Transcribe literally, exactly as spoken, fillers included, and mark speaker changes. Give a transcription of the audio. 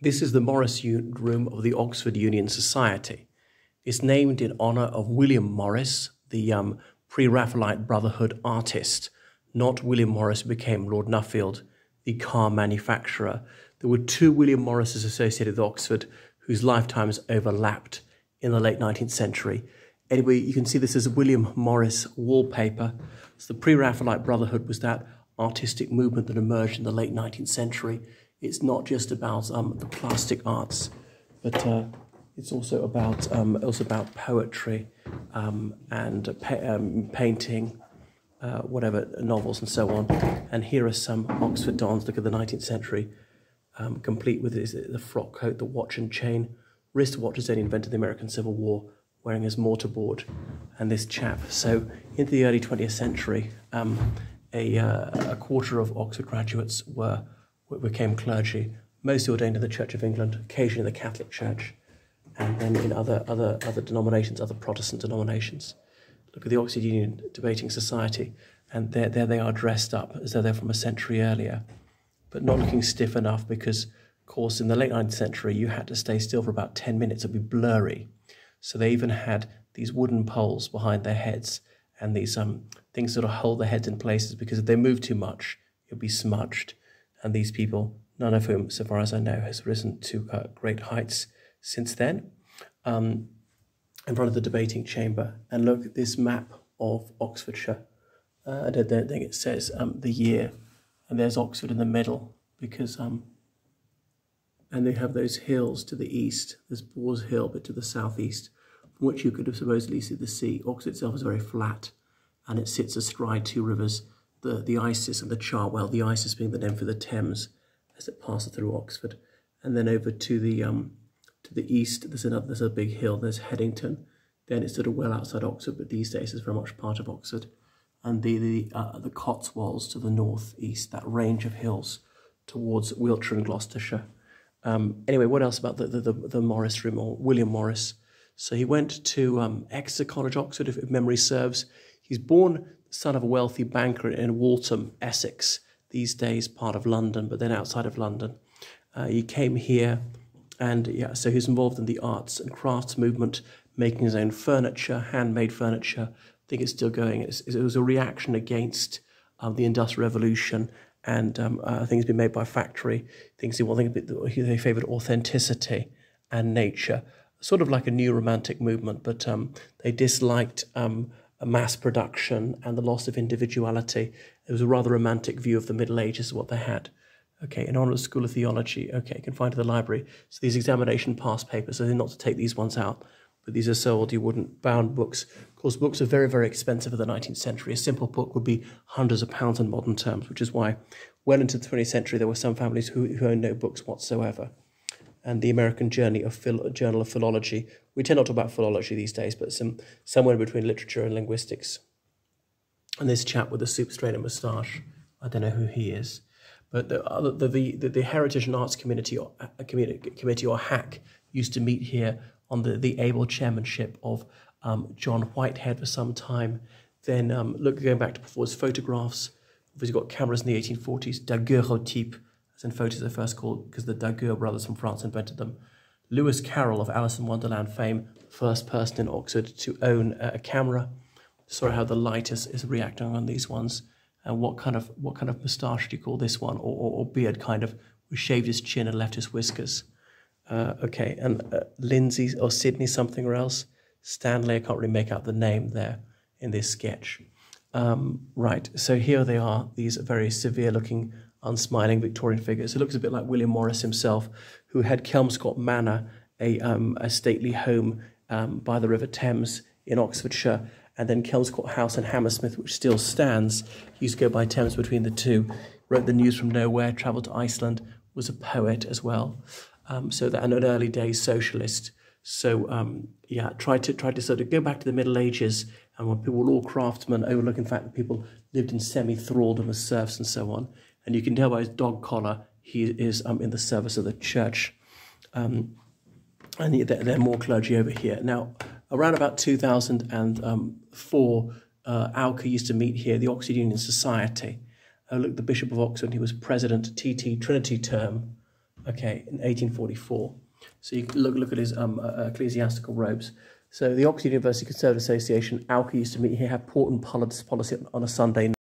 Speaker 1: This is the Morris Room of the Oxford Union Society. It's named in honour of William Morris, the um, pre-Raphaelite Brotherhood artist, not William Morris, who became Lord Nuffield, the car manufacturer. There were two William Morrises associated with Oxford whose lifetimes overlapped in the late nineteenth century. Anyway, you can see this as a William Morris wallpaper. So the pre-Raphaelite Brotherhood was that artistic movement that emerged in the late nineteenth century. It's not just about um, the plastic arts, but uh, it's also about um, also about poetry um, and uh, pa um, painting, uh, whatever, novels and so on. And here are some Oxford dons. Look at the nineteenth century, um, complete with his, the frock coat, the watch and chain, wristwatches that he invented the American Civil War, wearing his mortarboard, and this chap. So into the early twentieth century, um, a, uh, a quarter of Oxford graduates were became clergy, mostly ordained in the Church of England, occasionally the Catholic Church, and then in other other other denominations, other Protestant denominations. Look at the Oxford Union Debating Society, and there there they are dressed up as though they're from a century earlier, but not looking stiff enough because, of course, in the late nineteenth century you had to stay still for about ten minutes. It'd be blurry, so they even had these wooden poles behind their heads and these um things that sort of hold their heads in places, because if they move too much, it'll be smudged. And these people, none of whom, so far as I know, has risen to uh, great heights since then, um, in front of the debating chamber. And look at this map of Oxfordshire. Uh, I don't think it says um, the year, and there's Oxford in the middle, because, um, and they have those hills to the east. There's Boars Hill, but to the southeast, from which you could have supposedly see the sea. Oxford itself is very flat, and it sits astride two rivers, the, the Isis and the Cherwell, the Isis being the name for the Thames as it passes through Oxford. And then over to the um, to the east, there's another, there's a big hill, there's Headington. Then it's sort of well outside Oxford, but these days it's very much part of Oxford. And the the, uh, the Cotswolds to the north-east, that range of hills towards Wiltshire and Gloucestershire. Um, anyway, what else about the, the, the, the Morris Room, or William Morris? So he went to um, Exeter College, Oxford, if, if memory serves. He's born son of a wealthy banker in Waltham, Essex, these days part of London, but then outside of London. Uh, he came here, and yeah, so he was involved in the arts and crafts movement, making his own furniture, handmade furniture. I think it's still going. It's, it was a reaction against um, the Industrial Revolution, and um, uh, things being made by factory. Things he wanted, they favoured authenticity and nature, sort of like a new romantic movement, but um, they disliked Um, a mass production and the loss of individuality. It was a rather romantic view of the Middle Ages, what they had. Okay, in honour of the School of Theology, okay, confined to the library. So these examination pass papers, so they're not to take these ones out, but these are sold, you wouldn't, bound books. Of course, books are very, very expensive in the nineteenth century. A simple book would be hundreds of pounds in modern terms, which is why well into the twentieth century, there were some families who, who owned no books whatsoever. And the American Journey of Phil, Journal of Philology. We tend not to talk about philology these days, but some somewhere between literature and linguistics. And this chap with the soup strainer moustache, I don't know who he is, but the the the, the, the Heritage and Arts Community or, uh, community, Committee, or HAC, used to meet here on the, the able chairmanship of um, John Whitehead for some time. Then um, look, going back to before his photographs, we've got cameras in the eighteen forties, daguerreotype, as in photos they're first called, because the Daguerre brothers from France invented them. Lewis Carroll of Alice in Wonderland fame, first person in Oxford to own a camera. Saw how the light is, is reacting on these ones, and what kind of what kind of moustache do you call this one, or, or, or beard kind of, who shaved his chin and left his whiskers. Uh, okay, and uh, Lindsay or Sydney something or else, Stanley, I can't really make out the name there in this sketch. Um, right, so here they are, these very severe-looking, unsmiling Victorian figures. It looks a bit like William Morris himself, who had Kelmscott Manor, a, um, a stately home um, by the River Thames in Oxfordshire, and then Kelmscott House in Hammersmith, which still stands. He used to go by Thames between the two, wrote the News from Nowhere, travelled to Iceland, was a poet as well. Um, so that, and an early days socialist. So um, yeah, tried to try to sort of go back to the Middle Ages, and when people were all craftsmen, overlooking the fact that people lived in semi-thraldom as serfs and so on. And you can tell by his dog collar, he is um, in the service of the church. Um, and there, there are more clergy over here. Now, around about two thousand four, uh, Alca used to meet here, the Oxford Union Society. Uh, look, the Bishop of Oxford, he was president, T T Trinity term, Okay, in eighteen forty-four. So you can look look at his um, uh, ecclesiastical robes. So the Oxford University Conservative Association, Alka used to meet here, have port and policy on a Sunday night.